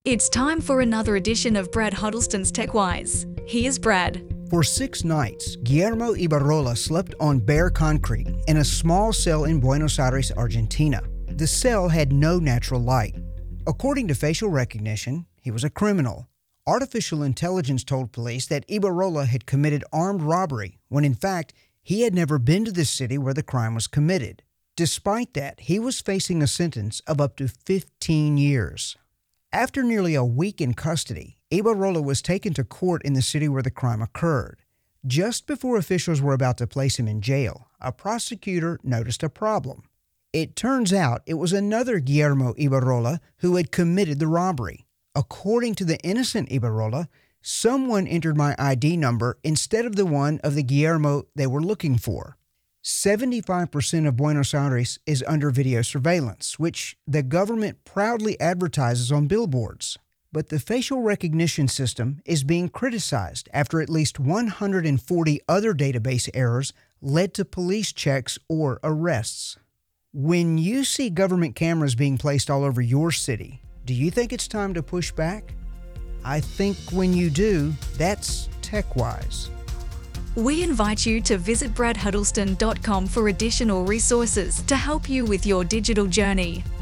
It's time for another edition of Brad Huddleston's TechWise. Here's Brad. For 6 nights, Guillermo Ibarrola slept on bare concrete in a small cell in Buenos Aires, Argentina. The cell had no natural light. According to facial recognition, he was a criminal. Artificial intelligence told police that Ibarrola had committed armed robbery when in fact he had never been to the city where the crime was committed. Despite that, he was facing a sentence of up to 15 years. After nearly a week in custody, Ibarrola was taken to court in the city where the crime occurred. Just before officials were about to place him in jail, a prosecutor noticed a problem. It turns out it was another Guillermo Ibarrola who had committed the robbery. According to the innocent Ibarrola, someone entered my ID number instead of the one of the Guillermo they were looking for. 75% of Buenos Aires is under video surveillance, which the government proudly advertises on billboards. But the facial recognition system is being criticized after at least 140 other database errors led to police checks or arrests. When you see government cameras being placed all over your city, do you think it's time to push back? I think when you do, that's TechWise. We invite you to visit bradhuddleston.com for additional resources to help you with your digital journey.